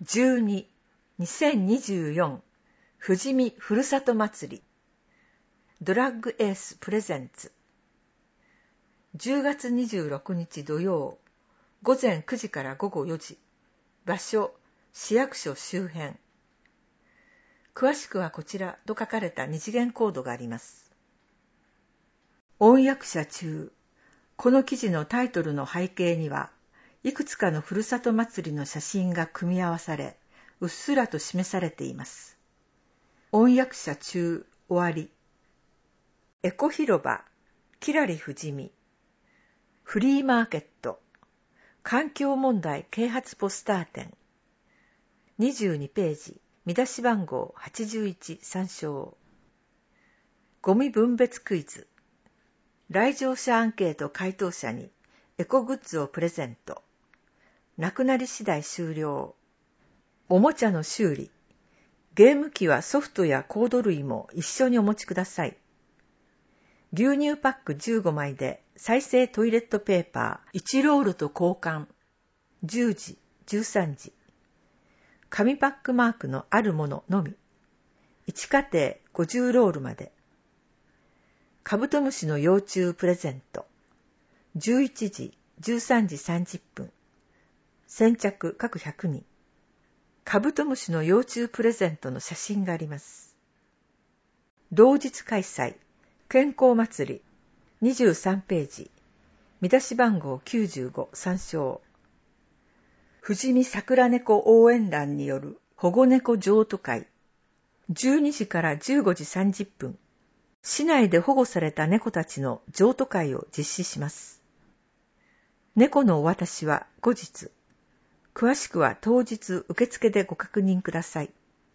12、2024富士見ふるさと祭りドラッグエースプレゼンツ10月26日土曜午前9時から午後4時場所市役所周辺詳しくはこちらと書かれた二次元コードがあります。音訳者中この記事のタイトルの背景にはいくつかのふるさと祭りの写真が組み合わされ、うっすらと示されています。音訳者中終わり。エコ広場、きらり富士見、フリーマーケット、環境問題啓発ポスター展、22ページ、見出し番号81参照。ゴミ分別クイズ、来場者アンケート回答者にエコグッズをプレゼント。なくなり次第終了。おもちゃの修理。ゲーム機はソフトやコード類も一緒にお持ちください。牛乳パック15枚で再生トイレットペーパー1ロールと交換。10時、13時。紙パックマークのあるもののみ。1家庭50ロールまで。カブトムシの幼虫プレゼント。11時、13時30分。先着各100人。カブトムシの幼虫プレゼントの写真があります。同日開催、健康祭り、23ページ、見出し番号95参照。富士見桜猫応援団による保護猫譲渡会、12時から15時30分、市内で保護された猫たちの譲渡会を実施します。猫のお渡しは後日。詳しくは当日受付でご確認ください。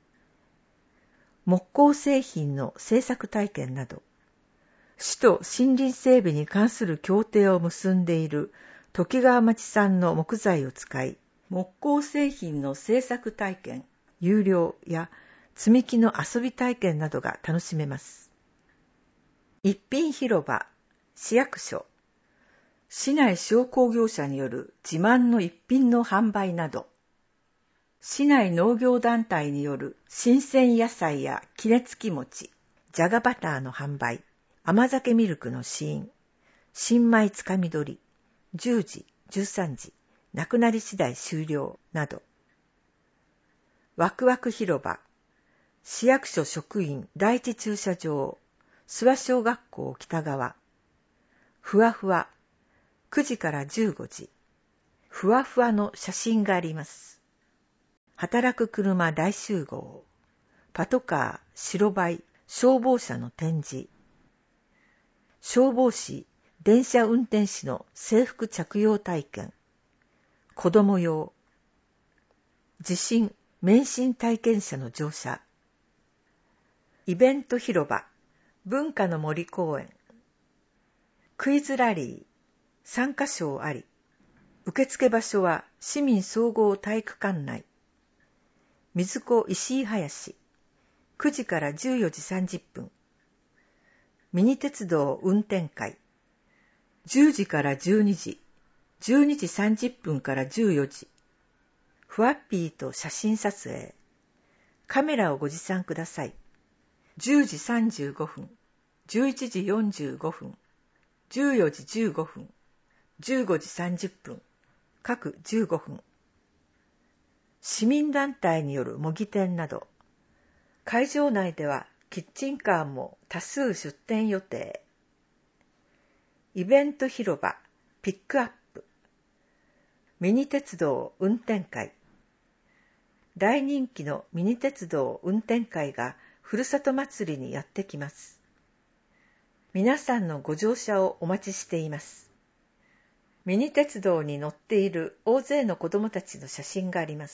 木工製品の製作体験など、市と森林整備に関する協定を結んでいる時川町産の木材を使い、木工製品の製作体験、有料や積み木の遊び体験などが楽しめます。一品広場、市役所、市内商工業者による自慢の一品の販売など、市内農業団体による新鮮野菜や杵つき餅、じゃがバターの販売、甘酒ミルクの試飲、新米つかみ取り、10時、13時、なくなり次第終了など、ワクワク広場、市役所職員第一駐車場、諏訪小学校北側、ふわふわ、9時から15時、ふわふわの写真があります。働く車大集合、パトカー、白バイ、消防車の展示、消防士、電車運転士の制服着用体験、子供用、地震、免震体験者の乗車、イベント広場、文化の森公園、クイズラリー、参加賞あり。受付場所は市民総合体育館内。水子石井林。9時から14時30分。ミニ鉄道運転会。10時から12時。12時30分から14時。ふわっぴーと写真撮影。カメラをご持参ください。10時35分。11時45分。14時15分。15時30分、各15分。市民団体による模擬店など、会場内ではキッチンカーも多数出店予定。イベント広場、ピックアップ。ミニ鉄道運転会。大人気のミニ鉄道運転会がふるさと祭りにやってきます。皆さんのご乗車をお待ちしています。ミニ鉄道に乗っている大勢の子どもたちの写真があります。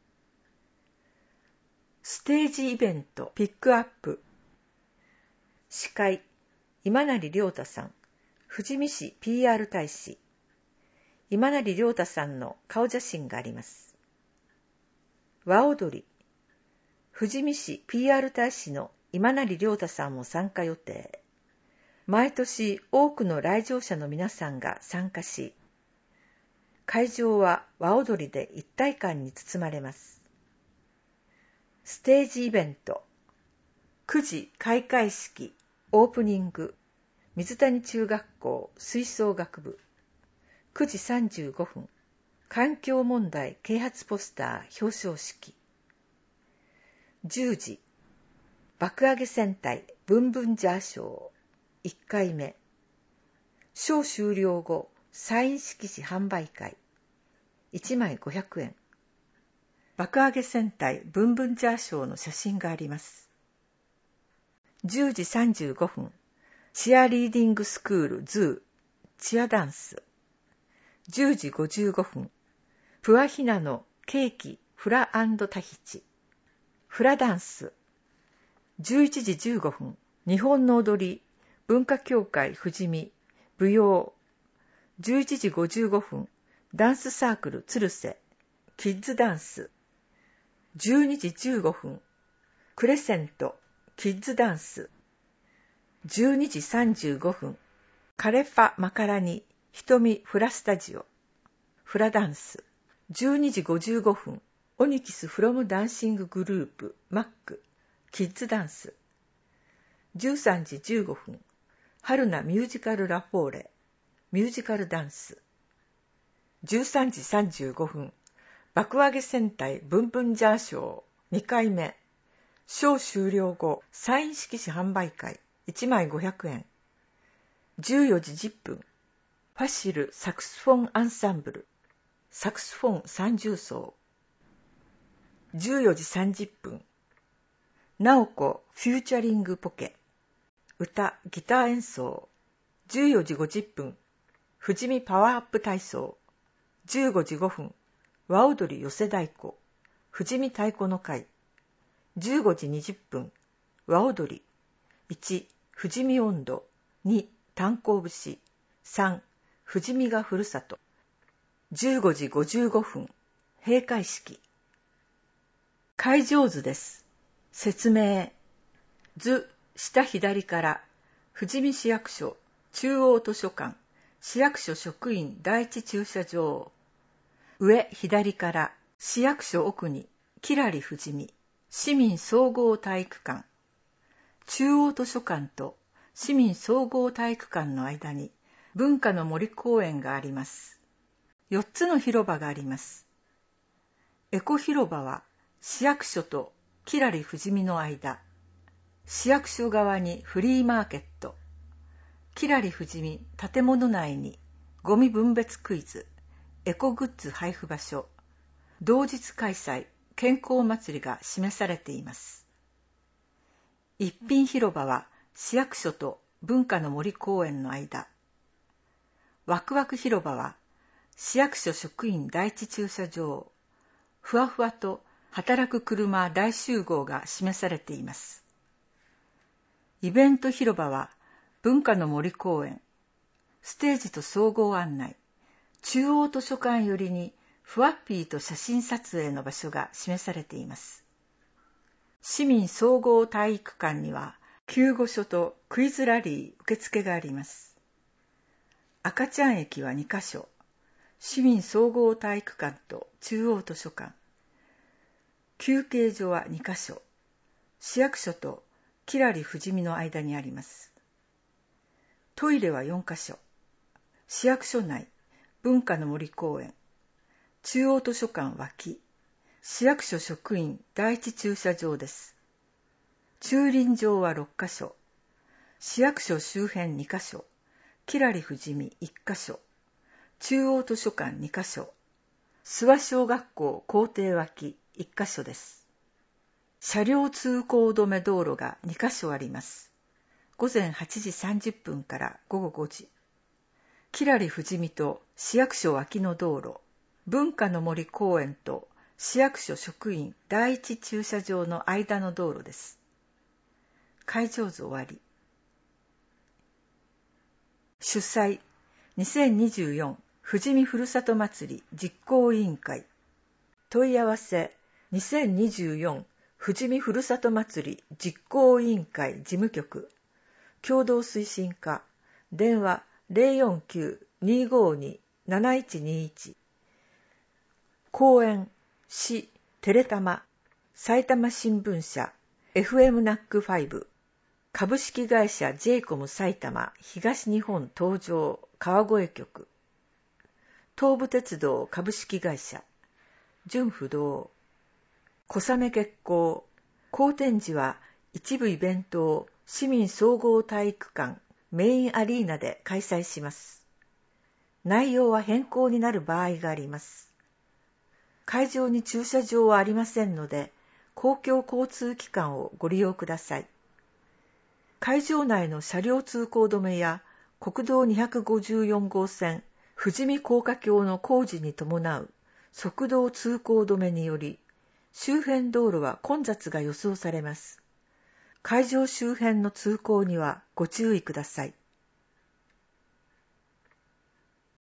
ステージイベントピックアップ。司会、今成亮太さん、富士見市 PR 大使。今成亮太さんの顔写真があります。和踊り、富士見市 PR 大使の今成亮太さんも参加予定。毎年多くの来場者の皆さんが参加し、 会場は和踊りで一体感に包まれます。ステージイベント。9時開会式、オープニング、水谷中学校吹奏楽部。9時35分、環境問題啓発ポスター表彰式。10時、爆上げ戦隊ブンブンジャー賞1回目。ショー終了後、サイン色紙販売会。1枚500円。爆上げ戦隊ブンブンジャー賞の写真があります。10時35分、チアリーディングスクールズー、チアダンス。10時55分、プアヒナのケーキフラ&タヒチ、フラダンス。11時15分、日本の踊り、文化協会富士見、舞踊。11時55分、ダンスサークル鶴瀬、キッズダンス。12時15分、クレセント、キッズダンス。12時35分、カレファマカラニ、瞳フラスタジオ、フラダンス。12時55分、オニキスフロムダンシンググループ、マック、キッズダンス。13時15分、春菜ミュージカルラフォーレ、ミュージカルダンス。13時35分、爆上げ戦隊ブンブンジャー賞2回目。賞終了後、サイン色紙販売会1枚500円。14時10分、ファシルサクスフォンアンサンブル、サクスフォン三重奏。14時30分、ナオコフューチャリングポケ、歌ギター演奏。14時50分、富士見パワーアップ体操。15時5分、和踊り寄せ太鼓、富士見太鼓の会。15時20分、和踊り。1、富士見音頭。2、炭鉱節。3、富士見がふるさと。15時55分、閉会式。会場図です。説明。図、下左から、富士見市役所、中央図書館、市役所職員第一駐車場。上左から、市役所奥に、きらり富士見、市民総合体育館。中央図書館と市民総合体育館の間に、文化の森公園があります。4つの広場があります。エコ広場は市役所ときらり富士見の間。市役所側にフリーマーケット。きらり富士見建物内にゴミ分別クイズ、エコグッズ配布場所、同日開催健康祭りが示されています。一品広場は市役所と文化の森公園の間。ワクワク広場は市役所職員第一駐車場、ふわふわと働く車大集合が示されています。イベント広場は文化の森公園、ステージと総合案内、中央図書館寄りにフワッピーと写真撮影の場所が示されています。市民総合体育館には救護所とクイズラリー受付があります。赤ちゃん駅は2カ所、市民総合体育館と中央図書館。休憩所は2カ所、市役所ときらり富士見の間にあります。トイレは4カ所、市役所内、文化の森公園、中央図書館脇、市役所職員第一駐車場です。駐輪場は6カ所、市役所周辺2カ所、きらり富士見1カ所、中央図書館2カ所、諏訪小学校校庭脇1カ所です。車両通行止め道路が2カ所あります。午前8時30分から午後5時。きらり富士見と市役所脇の道路、文化の森公園と市役所職員第一駐車場の間の道路です。会場図終わり。主催、2024富士見ふるさと祭り実行委員会。問い合わせ、2024富士見ふるさと祭り実行委員会事務局。共同推進課。電話 049-252-7121。 公園、市、テレタマ、埼玉新聞社、FM ナック5、株式会社 J コム埼玉東日本東上川越局、東武鉄道株式会社、純不動、小雨月光、好天寺は一部イベントを市民総合体育館メインアリーナで開催します。内容は変更になる場合があります。会場に駐車場はありませんので、公共交通機関をご利用ください。会場内の車両通行止めや国道254号線富士見高架橋の工事に伴う側道通行止めにより、周辺道路は混雑が予想されます。会場周辺の通行にはご注意ください。